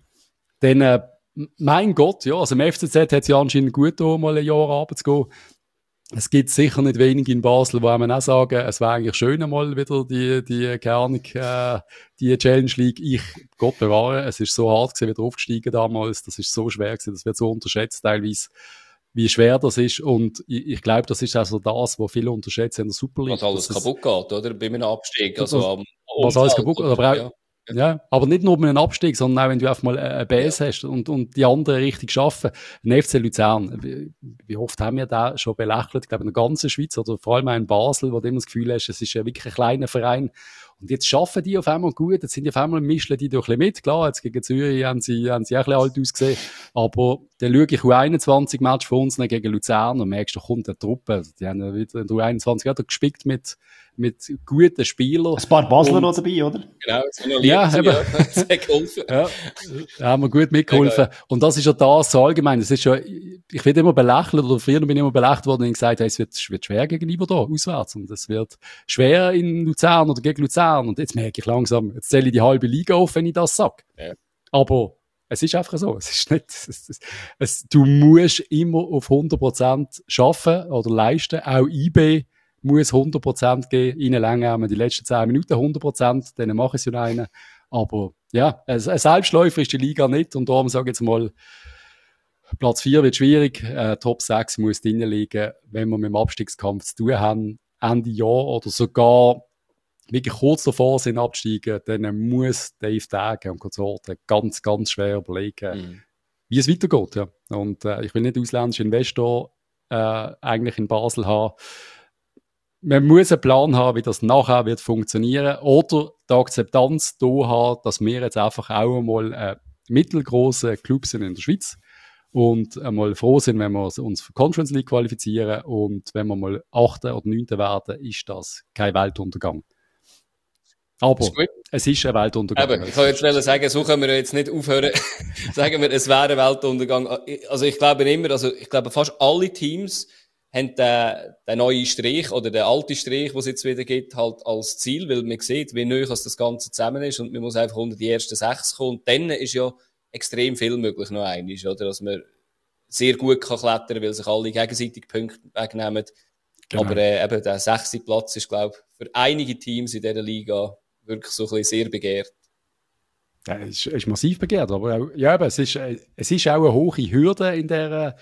dann, mein Gott, ja, also im FCZ hat es ja anscheinend gut da, mal ein Jahr runterzugehen. Es gibt sicher nicht wenige in Basel, wo man auch sagen, es wäre eigentlich schön, mal wieder die Challenge League. Gott bewahre, es ist so hart gewesen, wieder aufgestiegen damals, das ist so schwer gewesen, das wird so unterschätzt teilweise, wie schwer das ist. Und ich glaube, das ist also das, was viele unterschätzen in der Super League. Was alles kaputt geht, oder? Bei einem Abstieg. Also was alles kaputt geht, aber auch, ja, aber nicht nur mit einem Abstieg, sondern auch, wenn du einfach mal eine Base hast und die anderen richtig schaffen. Ein FC Luzern, wie oft haben wir da schon belächelt? Ich glaube, in der ganzen Schweiz oder vor allem auch in Basel, wo du immer das Gefühl hast, es ist ja wirklich ein kleiner Verein. Und jetzt schaffen die auf einmal gut, jetzt sind die auf einmal mischen die doch ein bisschen mit. Klar, jetzt gegen Zürich haben sie auch ein bisschen alt ausgesehen. Aber dann schaue ich U21-Match von uns gegen Luzern und merkst, da kommt eine Truppe. Die haben wieder in der U21 gespickt mit guten Spielern. Ein paar Basler noch dabei, oder? Genau, es noch ja, eben. Das hat geholfen. Ja, da haben wir gut mitgeholfen. Und das ist ja das so allgemein. Das ist ja, ich werde immer belächelt, oder früher bin ich immer belächelt worden und gesagt, hey, es wird schwer gegenüber da, auswärts. Und es wird schwer in Luzern oder gegen Luzern. Und jetzt merke ich langsam, jetzt zähle ich die halbe Liga auf, wenn ich das sage. Ja. Aber es ist einfach so. Es ist nicht, du musst immer auf 100% arbeiten oder leisten. Auch IB muss 100% geben. Ihnen länger haben wir die letzten 10 Minuten 100%, dann mache ich es ja einen. Aber ja, ein Selbstläufer ist die Liga nicht. Und darum sage ich jetzt mal, Platz 4 wird schwierig. Top 6 muss drinnen liegen, wenn wir mit dem Abstiegskampf zu tun haben. Ende Jahr oder sogar wirklich kurz davor sind absteigen, dann muss Dave Degen und Konsorten ganz, ganz schwer überlegen, wie es weitergeht. Ja. Und ich will nicht ausländische Investor eigentlich in Basel haben. Man muss einen Plan haben, wie das nachher wird funktionieren oder die Akzeptanz da haben, dass wir jetzt einfach auch einmal mittelgroße Clubs sind in der Schweiz und einmal froh sind, wenn wir uns für Conference League qualifizieren und wenn wir mal 8. oder 9. werden, ist das kein Weltuntergang. Aber es ist ein Weltuntergang. Eben, ich kann jetzt sagen, so können wir jetzt nicht aufhören. Sagen wir, es wäre ein Weltuntergang. Also ich glaube fast alle Teams haben den neuen Strich oder den alten Strich, den es jetzt wieder gibt, halt als Ziel, weil man sieht, wie neu das Ganze zusammen ist und man muss einfach unter die ersten 6 kommen. Und dann ist ja extrem viel möglich noch einmal, oder? Dass man sehr gut kann klettern, weil sich alle gegenseitig Punkte wegnehmen. Genau. Aber eben der 6. Platz ist, glaube ich, für einige Teams in dieser Liga wirklich so ein bisschen sehr begehrt. Ja, es ist massiv begehrt, aber auch, ja, aber es ist auch eine hohe Hürde in der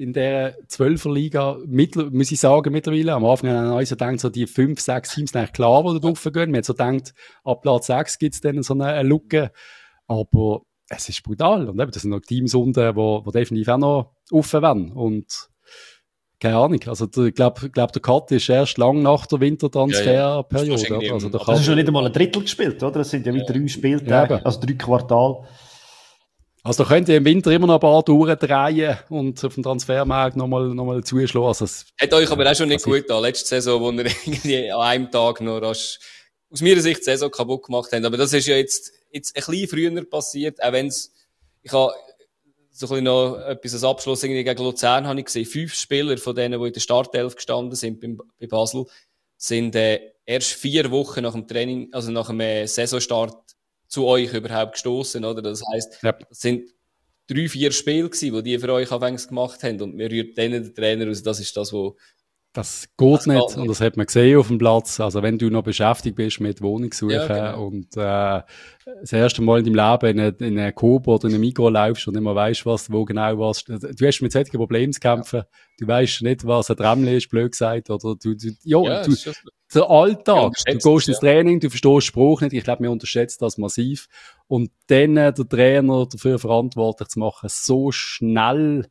12er-Liga, muss ich sagen, mittlerweile. Am Anfang haben wir also gedacht, so die 5, 6 Teams sind eigentlich klar, die da drauf gehen. Man hat so gedacht, ab Platz 6 gibt es dann so eine Lücke. Aber es ist brutal. Und eben, das sind noch Teams unten, die definitiv auch noch offen werden. Und keine Ahnung. Also, ich glaube, der Cut ist erst lang nach der Wintertransferperiode. Ja, ja. Also, das ist schon nicht einmal ein Drittel gespielt, oder? Das sind ja wie 3 Spieltage, also 3 Quartale. Also, da könnt ihr im Winter immer noch ein paar Touren drehen und auf dem Transfermarkt nochmal zuschlagen. Also, hat euch aber auch schon nicht gut getan. Letzte Saison, wo ihr irgendwie an einem Tag noch aus meiner Sicht die Saison kaputt gemacht habt. Aber das ist ja jetzt ein bisschen früher passiert, auch wenn ich habe so ein bisschen noch etwas als Abschluss irgendwie gegen Luzern habe ich gesehen. 5 Spieler von denen, die in der Startelf gestanden sind bei Basel, sind erst 4 Wochen nach dem Training, also nach dem Saisonstart zu euch überhaupt gestoßen, oder? Das heisst, Das sind 3, 4 Spiele gewesen, die für euch anfangs gemacht haben und mir rührt denen der Trainer aus. Das ist das, wo das geht nicht und das hat man gesehen auf dem Platz. Also wenn du noch beschäftigt bist mit Wohnungssuchen und das erste Mal in deinem Leben in eine Coop oder in einem Migros läufst und nicht mehr weißt, wo genau was. Du hast mit solchen Problemen zu kämpfen. Du weißt nicht, was ein Trämmchen ist, blöd gesagt. Oder der Alltag. Du gehst ins Training, du verstehst den Spruch nicht. Ich glaube, wir unterschätzen das massiv. Und dann der Trainer dafür verantwortlich zu machen, so schnell.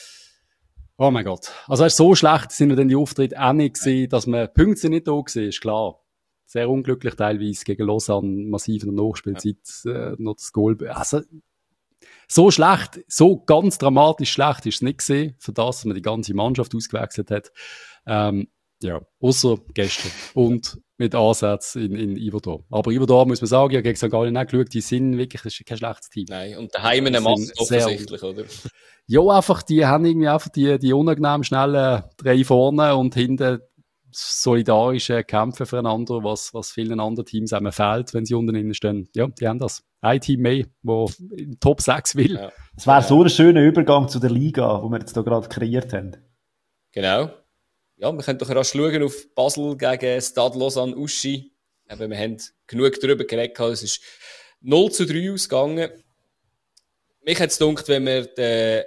Oh mein Gott. Also so schlecht sind dann die Auftritte auch nicht gewesen, dass man Punkte sind nicht da gewesen, ist klar. Sehr unglücklich teilweise gegen Lausanne, massiv in der Nachspielzeit noch das Goal. Also so schlecht, so ganz dramatisch schlecht ist es nicht gewesen, für das, dass man die ganze Mannschaft ausgewechselt hat. Außer gestern. Und mit Ansatz in Iverdor. Aber Iverdor muss man sagen, ja, gegen St. Gallen auch geschaut, die sind wirklich, das ist kein schlechtes Team. Nein, und daheim eine Masse offensichtlich, oder? Ja, einfach, die haben irgendwie einfach die unangenehm schnellen 3 vorne und hinten solidarische Kämpfe füreinander, was vielen anderen Teams einem fehlt, wenn sie unten innen stehen. Ja, die haben das. Ein Team mehr, das in Top 6 will. Ja. Das wäre so ein schöner Übergang zu der Liga, die wir jetzt hier gerade kreiert haben. Genau. Ja, wir können doch rasch schauen auf Basel gegen Stade Lausanne-Uschi. Wir haben genug darüber geredet. Es ist 0:3 ausgegangen. Mich hat es gedacht, wenn man die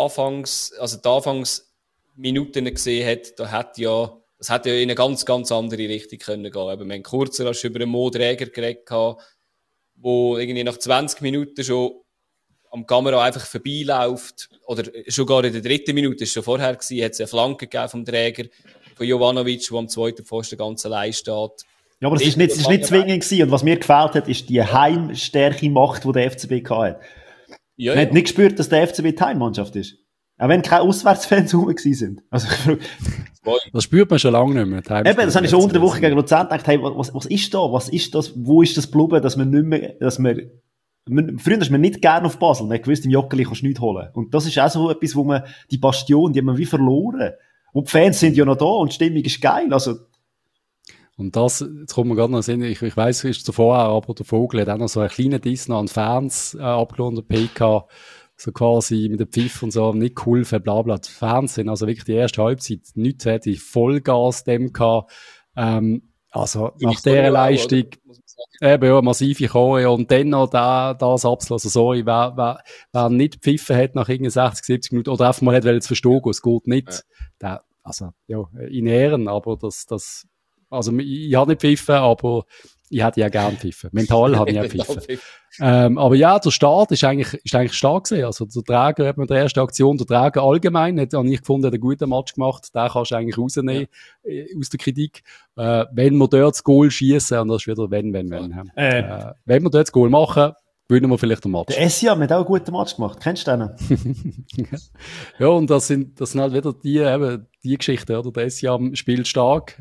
Anfangsminuten gesehen hat, das hat ja in eine ganz, ganz andere Richtung können gehen. Wir haben kurz rasch über einen Mo Dräger geredet, wo irgendwie nach 20 Minuten schon am Kamera einfach vorbeiläuft, oder schon gar in der 3. Minute, ist schon vorher gewesen, hat es eine Flanke gegeben vom Träger, von Jovanovic, der am 2. Pfosten ganz allein steht. Ja, aber es ist nicht zwingend gewesen. Und was mir gefällt hat, ist die heimstärke Macht, die der FCB hatte. Ja, Man hat nicht gespürt, dass der FCB die Heimmannschaft ist. Auch wenn keine Auswärtsfans rum sind. Also, das spürt man schon lange nicht mehr. Eben, das habe ich schon unter der Woche gegen Luzern gedacht, hey, was ist da? Was ist das? Wo ist das geblieben, dass man nicht mehr, früher ist man nicht gerne auf Basel. Man hat gewusst, im Joggeli kannst du nichts holen. Und das ist auch so etwas, wo man, die Bastion, die haben wir wie verloren. Und die Fans sind ja noch da und die Stimmung ist geil. Also, und das, jetzt kommt mir gerade noch Sinn, ich weiss, es ist zuvor auch, aber der Vogel hat auch noch so einen kleinen Diss noch an Fans abgelohnt, der PK, so quasi mit dem Pfiff und so, nicht geholfen, bla bla. Die Fans sind also wirklich die erste Halbzeit nichts, hätte ich Vollgas dem gehabt. Also nach dieser Leistung, eben ja, massive Choreo und dann noch das Abschluss. Also sorry, wer nicht gepfiffen hat nach irgendwie 60, 70 Minuten oder einfach mal hat zu verstehen, es geht nicht. Ja. Also, ja, in Ehren, aber also ich habe nicht gepfiffen, aber ich hätte ja gerne gepfiffen. Mental habe ich ja gepfiffen. Aber ja, der Start ist eigentlich stark gewesen. Also der Träger hat mit der ersten Aktion, der Träger allgemein, habe ich gefunden, hat einen guten Match gemacht. Den kannst du eigentlich rausnehmen aus der Kritik. Wenn wir dort das Goal schießen, und das ist wieder wenn. Wenn wir dort das Goal machen, gewinnen wir vielleicht den Match. Der Essiam hat auch einen guten Match gemacht. Kennst du den? Ja, und das sind halt wieder die Geschichten, oder? Der Essiam spielt stark.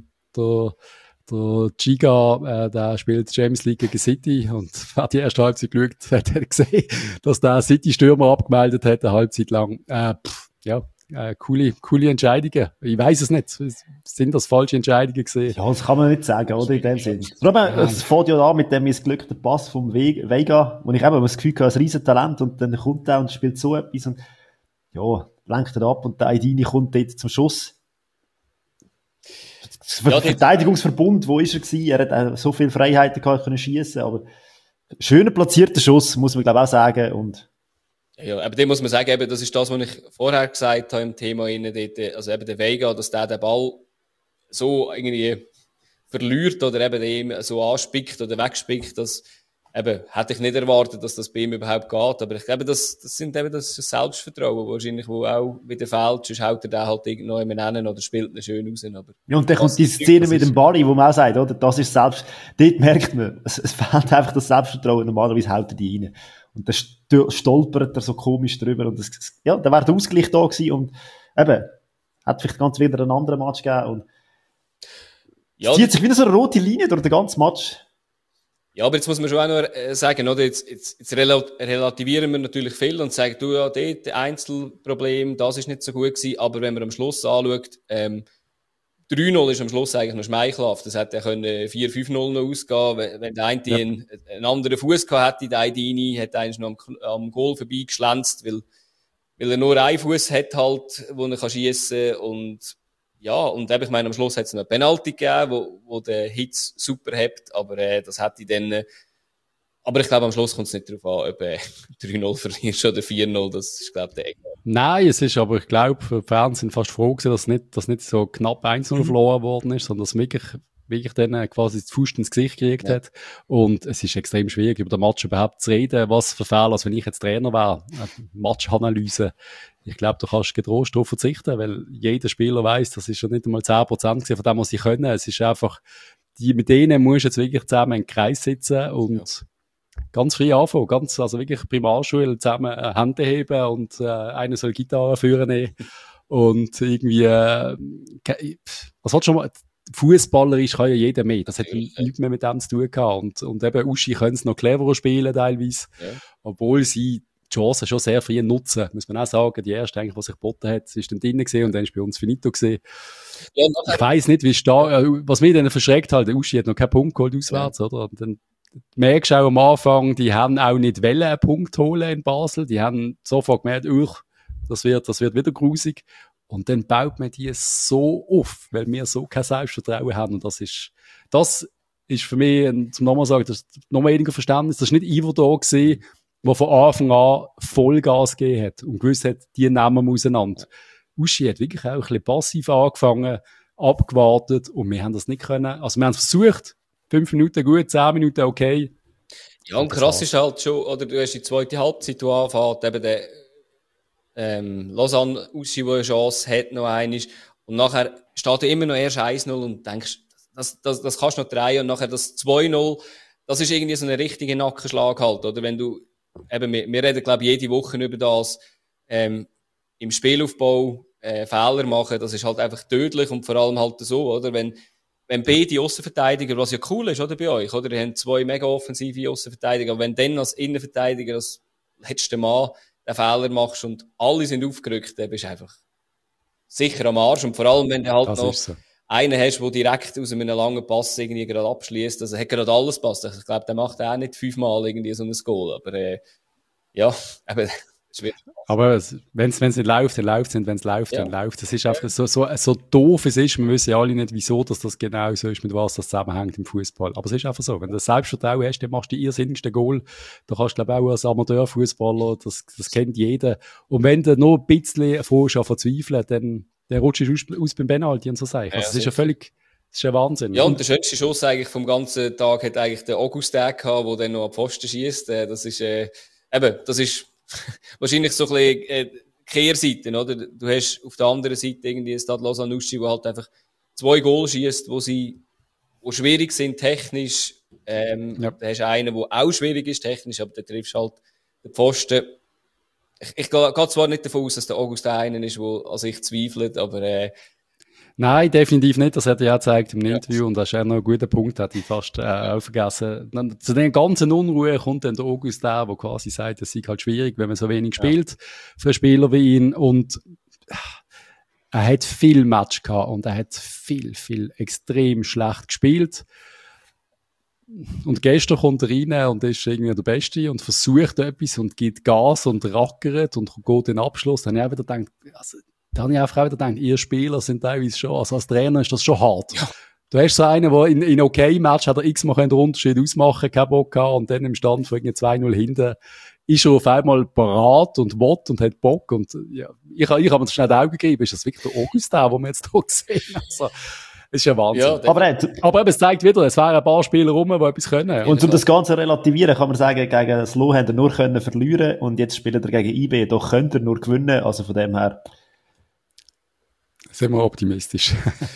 Der Giga, der spielt Champions League gegen City und wer die erste Halbzeit geschaut hat, hat gesehen, dass der City-Stürmer abgemeldet hat, eine Halbzeit lang. Coole Entscheidungen. Ich weiss es nicht. Sind das falsche Entscheidungen gewesen? Ja, das kann man nicht sagen, oder? In dem Sinn. Es fängt ja an mit dem missglückten Pass vom Vega, wo ich eben das Gefühl habe, ein Riesentalent und dann kommt er und spielt so etwas und ja, lenkt er ab und der Aidini kommt dort zum Schuss. Der Verteidigungsverbund, wo ist er gewesen? Er hat auch so viele Freiheiten gehabt, können schiessen, aber schöner platzierter Schuss, muss man glaube ich auch sagen. Und ja, aber dem muss man sagen, eben, das ist das, was ich vorher gesagt habe im Thema dort, also eben der Vega, dass der den Ball so irgendwie verliert oder eben dem so anspickt oder wegspickt, dass eben, hätte ich nicht erwartet, dass das bei ihm überhaupt geht, aber ich glaube, das ist das Selbstvertrauen wahrscheinlich, wo auch wieder fehlt, sonst haut er den halt irgendwo immer nennen oder spielt ihn schön raus, aber... Ja, und dann kommt die Szene mit dem Barry, wo man auch sagt, oder, das ist selbst, dort merkt man, es fehlt einfach das Selbstvertrauen, normalerweise haut er die rein. Und dann stolpert er so komisch drüber und ja, dann wäre der Ausgleich da gewesen und eben, hat vielleicht ganz wieder einen anderen Match gegeben und ja, es zieht sich wieder so eine rote Linie durch den ganzen Match. Ja, aber jetzt muss man schon auch noch sagen, oder? Jetzt relativieren wir natürlich viel und sagen, du ja, dort Einzelproblem, das ist nicht so gut gewesen, aber wenn man am Schluss anschaut, 3-0 ist am Schluss eigentlich noch schmeichelhaft. Das hätte ja 4-5-0 noch ausgehen, wenn der eine einen anderen Fuß gehabt hätte, der Aidini, hätte eigentlich noch am Goal vorbeigeschlänzt, weil er nur einen Fuß hat halt, wo er schiessen kann und ja, und eben, ich meine, am Schluss hat es noch eine Penalty gegeben, wo der Hitz super hebt, aber das hätte dann... aber ich glaube, am Schluss kommt es nicht darauf an, ob 3-0 verlierst oder 4-0, das ist, glaube ich, der Egal. Nein, es ist, aber ich glaube, die Fans sind fast froh gewesen, dass nicht so knapp 1-0 verloren worden ist, sondern dass wirklich dann quasi das Fuß ins Gesicht gekriegt hat. Und es ist extrem schwierig, über den Match überhaupt zu reden, was für Fehler, als wenn ich jetzt Trainer wäre. Matchanalyse. Ich glaube, du kannst getrost darauf verzichten, weil jeder Spieler weiss, das ist ja nicht einmal 10% von dem, was sie können. Es ist einfach, mit denen musst du jetzt wirklich zusammen in den Kreis sitzen und ganz frei anfangen. Also wirklich Primarschule zusammen Hände heben und einer soll Gitarre führen nehmen. Und irgendwie, was hat schon mal, fußballerisch kann ja jeder mehr. Das hat nichts mehr mit dem zu tun gehabt. Und eben Uschi können es noch cleverer spielen teilweise, obwohl sie die Chance schon sehr früh nutzen, muss man auch sagen. Die erste, eigentlich, was sich geboten hat, ist dann drinnen gesehen und dann ist bei uns finito gesehen. Ja, ich weiss nicht, was mich dann verschreckt hat, der Uschi hat noch keinen Punkt geholt auswärts, oder? Und dann merkst du auch am Anfang, die haben auch nicht wollen einen Punkt holen in Basel. Die haben sofort gemerkt, das wird wieder grusig. Und dann baut man die so auf, weil wir so kein Selbstvertrauen haben. Und das ist für mich, zum nochmal sagen, das nochmal weniger Verständnis. Das ist nicht Ivo da gewesen, der von Anfang an Vollgas gegeben hat und gewusst hat, die nehmen wir auseinander. Uschi hat wirklich auch ein bisschen passiv angefangen, abgewartet und wir haben das nicht können. Also wir haben es versucht, 5 Minuten gut, 10 Minuten okay. Ja, und krass ist halt schon, oder du hast die zweite Halbzeit, die anfängt, eben der Lausanne Uschi, der eine Chance hat, noch einmal. Und nachher steht er immer noch erst 1-0 und denkst, das kannst du noch drehen und nachher das 2-0, das ist irgendwie so ein richtiger Nackenschlag halt, oder? Wenn du, eben, wir reden, glaube ich, jede Woche über das, im Spielaufbau, Fehler machen, das ist halt einfach tödlich und vor allem halt so, oder? Wenn beide Aussenverteidiger, was ja cool ist, oder, bei euch, oder? Ihr habt 2 mega offensive Aussenverteidiger, aber wenn dann als Innenverteidiger, als letzte Mal den Fehler machst und alle sind aufgerückt, dann bist du einfach sicher am Arsch. Und vor allem, wenn du halt Das noch ist so. einen hast, der direkt aus einem langen Pass irgendwie gerade abschließt, also hat gerade alles passt. Ich glaube, der macht auch nicht 5-mal irgendwie so ein Goal, aber ja, eben, es wird. Aber wenn es nicht läuft, dann läuft es nicht. Wenn es läuft, dann läuft es. Das ist einfach so doof es ist. Wir wissen ja alle nicht, wieso dass das genau so ist, mit was das zusammenhängt im Fußball. Aber es ist einfach so. Wenn du das Selbstvertrauen hast, dann machst du die irrsinnigsten Goal. Da kannst du, glaube ich, auch als Amateurfußballer, das kennt jeder. Und wenn du noch ein bisschen vorhast an verzweifeln, dann rutschst du aus beim Penalty und so Sachen. Also, das ist ja völlig, das ist ja Wahnsinn. Ja, und der schönste Schuss eigentlich vom ganzen Tag hat eigentlich der Augustin gehabt, der dann noch am Pfosten schießt. Das ist, das ist wahrscheinlich so ein bisschen Kehrseite, oder? Du hast auf der anderen Seite irgendwie Stade Lausanne-Uschi, der halt einfach 2 Goal schießt, die schwierig sind technisch. Da hast du einen, der auch schwierig ist technisch, aber der triffst halt den Pfosten. Ich gehe zwar nicht davon aus, dass der Augustin einer ist, der an sich zweifelt, aber Nein, definitiv nicht. Das hat er ja gezeigt im Interview und das ist auch noch ein guter Punkt, hat ich fast auch vergessen. Dann, zu den ganzen Unruhe kommt dann der August der quasi sagt, es sei halt schwierig, wenn man so wenig spielt für einen Spieler wie ihn und er hat viel Match gehabt und er hat viel extrem schlecht gespielt. Und gestern kommt er rein und ist irgendwie der Beste und versucht etwas und gibt Gas und rackert und geht den Abschluss. Dann habe ich auch wieder gedacht, da habe ich einfach auch wieder gedacht, ihr Spieler sind teilweise schon, also als Trainer ist das schon hart. Ja. Du hast so einen, der in OK-Match hat er x-mal den Unterschied ausmachen, keinen Bock gehabt und dann im Stand von 2-0 hinten ist er auf einmal parat und will und hat Bock und ja, ich habe mir das schnell die Augen gegeben, ist das wirklich der Augustin, den wir jetzt hier sehen? Also, das ist ja Wahnsinn. Ja, aber eben, es zeigt wieder, es wären ein paar Spieler rum, die etwas können. Und um das Ganze relativieren, kann man sagen, gegen Slow haben er nur können verlieren und jetzt spielt er gegen IB, doch könnte er nur gewinnen, also von dem her. Sind wir optimistisch.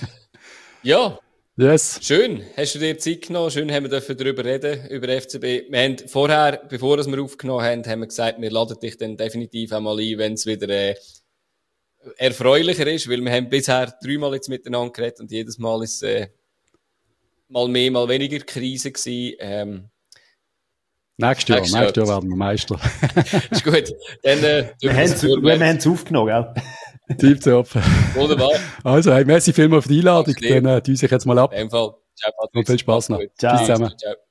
Ja. Yes. Schön. Hast du dir Zeit genommen? Schön haben wir darüber reden, über FCB. Wir haben vorher, bevor wir aufgenommen haben wir gesagt, wir laden dich dann definitiv einmal ein, wenn es wieder erfreulicher ist, weil wir haben bisher 3-mal jetzt miteinander geredet und jedes Mal ist mal mehr, mal weniger Krise gewesen. Nächstes Jahr werden wir Meister. Ist gut. Dann, wir haben es aufgenommen, gell? Tipptopp. Wunderbar. Also, hey, merci vielmals für die Einladung. Dann tue ich jetzt mal ab. In dem Fall. Ciao, Patrick. Und viel Spaß noch. Ciao. Tschüss zusammen. Ciao.